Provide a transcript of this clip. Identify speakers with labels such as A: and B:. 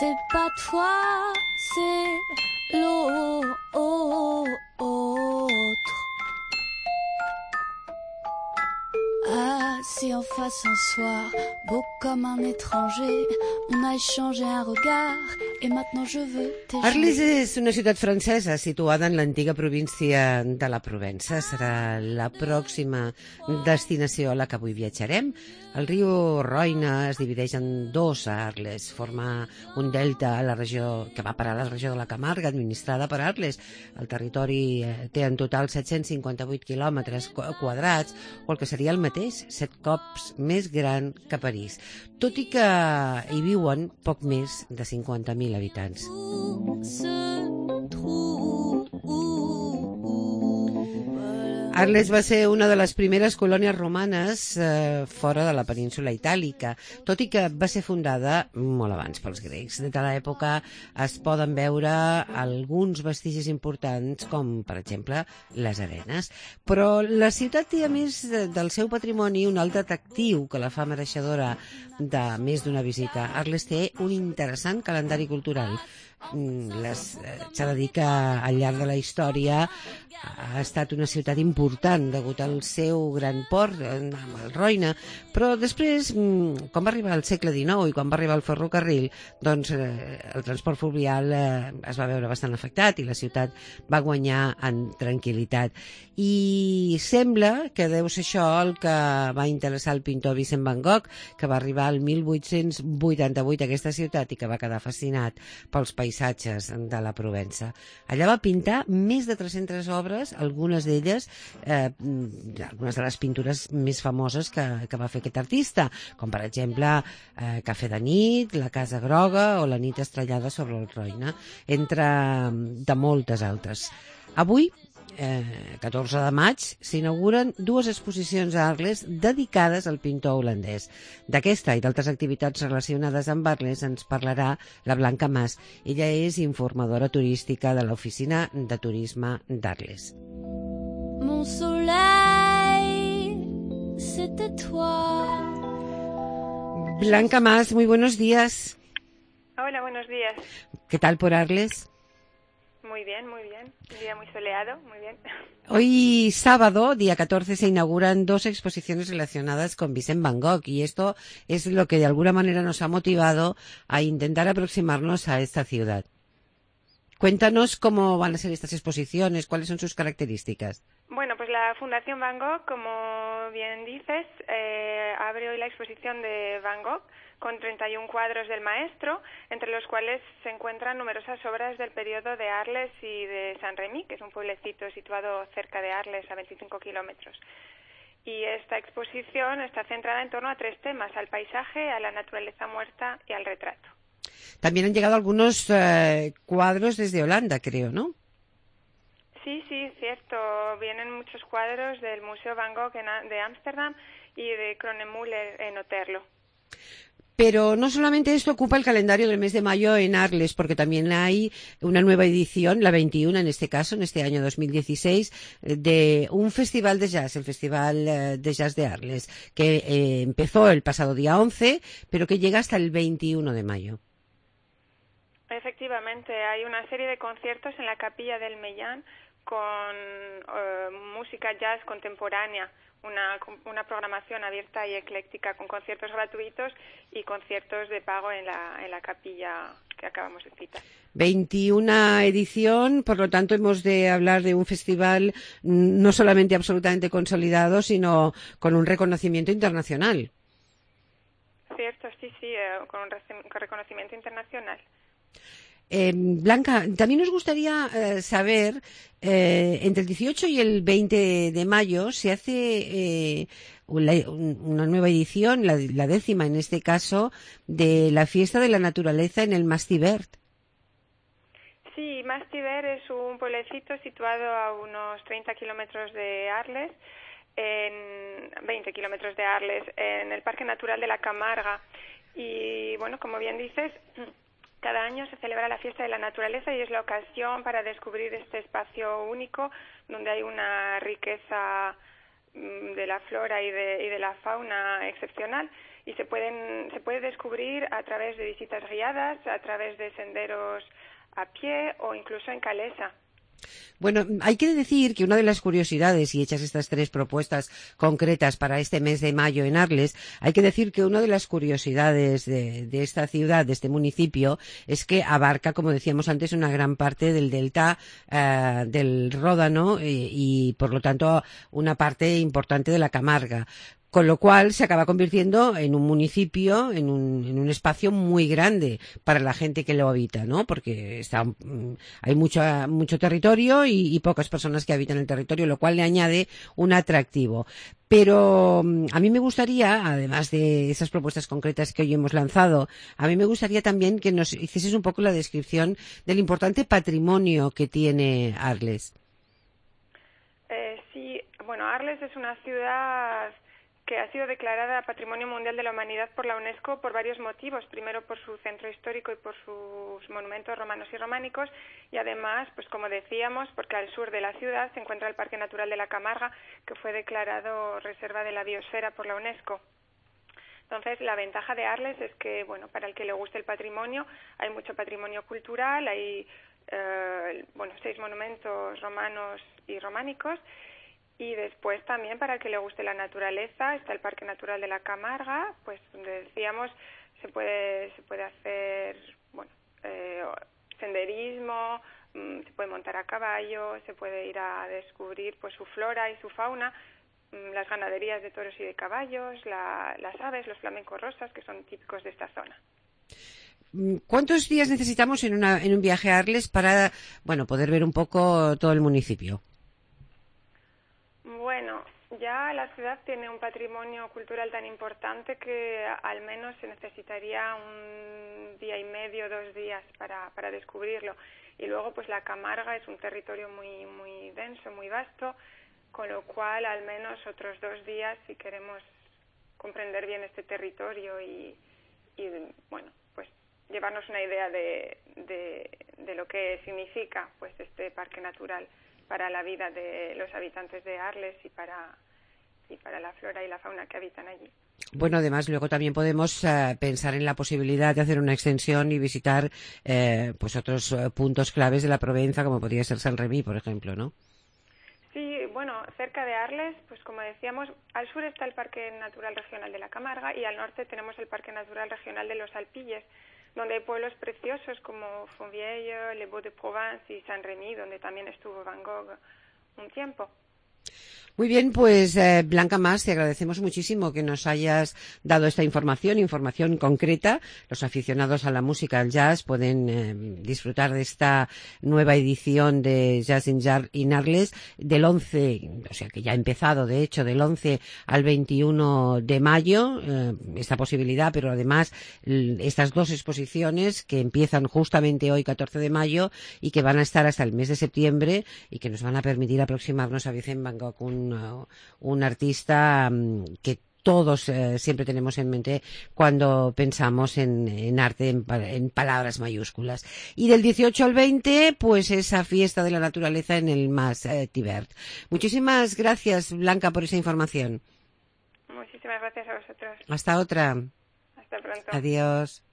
A: C'est pas toi, c'est l'autre. Assis en face un soir, beau comme un étranger, on a échangé un regard et maintenant je veux
B: Arles
A: t'échanger.
B: és una ciutat francesa situada en l'antiga província de la Provença. Serà la pròxima destinació a la que avui viatjarem. El riu Roine es divideix en dos a Arles. Forma un delta a la regió que va parar a la regió de la Camarga, administrada per Arles. El territori té en total 758 quilòmetres quadrats, o el que seria el mateix, 7 cops més gran que París, tot i que hi viuen poc més de 50.000 habitants. Arles va ser una de les primeres colònies romanes fora de la península itàlica, tot i que va ser fundada molt abans pels grecs. De l'època es poden veure alguns vestigis importants, com per exemple les arenes. Però la ciutat té, a més del seu patrimoni, un alt atractiu que la fa mereixedora de més d'una visita. Arles té un interessant calendari cultural. S'ha de dir que al llarg de la història ha estat una ciutat important degut al seu gran port amb el Roine, però després, quan va arribar al segle XIX i quan va arribar el ferrocarril, doncs el transport fluvial es va veure bastant afectat i la ciutat va guanyar en tranquil·litat. I sembla que deu ser això el que va interessar el pintor Vincent van Gogh, que va arribar al 1888 a aquesta ciutat i que va quedar fascinat pels paisatges de la Provença. Allà va pintar més de 300 obres, algunes d'elles, algunes de les pintures més famoses que va fer aquest artista, com per exemple Cafè de nit, La casa groga o La nit estrellada sobre el Roine, entre de moltes altres. Avui, 14 de maig, s'inauguren dues exposicions a Arles dedicades al pintor holandès. D'aquesta i d'altres activitats relacionades amb Arles ens parlarà la Blanca Mas. Ella és informadora turística de l'Oficina de Turisme d'Arles.
A: Mon soleil, c'était toi.
B: Blanca Mas, muy buenos días.
C: Hola, buenos días.
B: ¿Qué tal por Arles?
C: Muy bien, muy bien. Un día muy soleado, muy bien.
B: Hoy sábado, día 14, se inauguran dos exposiciones relacionadas con Vincent van Gogh y esto es lo que de alguna manera nos ha motivado a intentar aproximarnos a esta ciudad. Cuéntanos cómo van a ser estas exposiciones, cuáles son sus características.
C: Bueno, pues la Fundación Van Gogh, como bien dices, abre hoy la exposición de Van Gogh con 31 cuadros del maestro, entre los cuales se encuentran numerosas obras del periodo de Arles y de Saint-Rémy, que es un pueblecito situado cerca de Arles a 25 kilómetros. Y esta exposición está centrada en torno a tres temas: al paisaje, a la naturaleza muerta y al retrato.
B: También han llegado algunos cuadros desde Holanda, creo, ¿no?
C: Sí, cierto. Vienen muchos cuadros del Museo Van Gogh de Ámsterdam y de Kronemüller en Otterlo.
B: Pero no solamente esto ocupa el calendario del mes de mayo en Arles, porque también hay una nueva edición, la 21 en este caso, en este año 2016, de un festival de jazz, el Festival de Jazz de Arles, que empezó el pasado día 11, pero que llega hasta el 21 de mayo.
C: Efectivamente, hay una serie de conciertos en la Capilla del Mellán con música jazz contemporánea, una programación abierta y ecléctica con conciertos gratuitos y conciertos de pago en la capilla que acabamos de citar.
B: 21 edición, por lo tanto hemos de hablar de un festival no solamente absolutamente consolidado, sino con un reconocimiento internacional.
C: Cierto, sí, con un reconocimiento internacional.
B: Blanca, también nos gustaría saber, entre el 18 y el 20 de mayo se hace una nueva edición, la 10ª en este caso, de la Fiesta de la Naturaleza en el Mas Thibert.
C: Sí, Mas Thibert es un pueblecito situado a unos 30 kilómetros de Arles, 20 kilómetros de Arles, en el Parque Natural de la Camarga. Y bueno, como bien dices, cada año se celebra la Fiesta de la Naturaleza y es la ocasión para descubrir este espacio único donde hay una riqueza de la flora y de la fauna excepcional. y se puede descubrir a través de visitas guiadas, a través de senderos a pie o incluso en calesa.
B: Bueno, hay que decir que una de las curiosidades, y hechas estas 3 propuestas concretas para este mes de mayo en Arles, hay que decir que una de las curiosidades de esta ciudad, de este municipio, es que abarca, como decíamos antes, una gran parte del delta del Ródano y, por lo tanto, una parte importante de la Camarga. Con lo cual se acaba convirtiendo en un municipio, en un espacio muy grande para la gente que lo habita, ¿no? Porque hay mucho territorio y pocas personas que habitan el territorio, lo cual le añade un atractivo. Pero a mí me gustaría, además de esas propuestas concretas que hoy hemos lanzado, a mí me gustaría también que nos hicieses un poco la descripción del importante patrimonio que tiene Arles.
C: Sí, bueno, Arles es una ciudad que ha sido declarada Patrimonio Mundial de la Humanidad por la UNESCO por varios motivos. Primero, por su centro histórico y por sus monumentos romanos y románicos, y además, pues como decíamos, porque al sur de la ciudad se encuentra el Parque Natural de la Camarga, que fue declarado Reserva de la Biosfera por la UNESCO. Entonces, la ventaja de Arles es que, bueno, para el que le guste el patrimonio, hay mucho patrimonio cultural, hay 6 monumentos romanos y románicos. Y después también, para el que le guste la naturaleza, está el Parque Natural de la Camarga, pues donde decíamos se puede hacer senderismo, se puede montar a caballo, se puede ir a descubrir pues su flora y su fauna, las ganaderías de toros y de caballos, las aves, los flamencos rosas, que son típicos de esta zona.
B: ¿Cuántos días necesitamos en un viaje a Arles para, poder ver un poco todo el municipio?
C: Bueno, ya la ciudad tiene un patrimonio cultural tan importante que al menos se necesitaría 1 día y medio, 2 días para descubrirlo. Y luego, pues la Camarga es un territorio muy, muy denso, muy vasto, con lo cual al menos otros 2 días si queremos comprender bien este territorio y pues llevarnos una idea de lo que significa pues este parque natural para la vida de los habitantes de Arles y para la flora y la fauna que habitan allí.
B: Bueno, además luego también podemos pensar en la posibilidad de hacer una extensión y visitar otros puntos claves de la Provenza, como podría ser San Remi, por ejemplo, ¿no?
C: Sí, bueno, cerca de Arles, pues como decíamos, al sur está el Parque Natural Regional de la Camarga y al norte tenemos el Parque Natural Regional de los Alpilles, donde hay pueblos preciosos como Fontvieille, Les Baux-de-Provence y San Remi, donde también estuvo Van Gogh un tiempo.
B: Muy bien, pues Blanca Mas, te agradecemos muchísimo que nos hayas dado esta información concreta. Los aficionados a la música, al jazz, pueden disfrutar de esta nueva edición de Jazz in Arles del 11, o sea que ya ha empezado, de hecho, del 11 al 21 de mayo, esta posibilidad, pero además estas 2 exposiciones que empiezan justamente hoy, 14 de mayo, y que van a estar hasta el mes de septiembre y que nos van a permitir aproximarnos a Vincent Van Gogh, un artista que todos siempre tenemos en mente cuando pensamos en arte en palabras mayúsculas. Y del 18 al 20, pues esa fiesta de la naturaleza en el Mas Tibert. Muchísimas gracias, Blanca, por esa información.
C: Muchísimas gracias a vosotros.
B: Hasta otra.
C: Hasta pronto.
B: Adiós.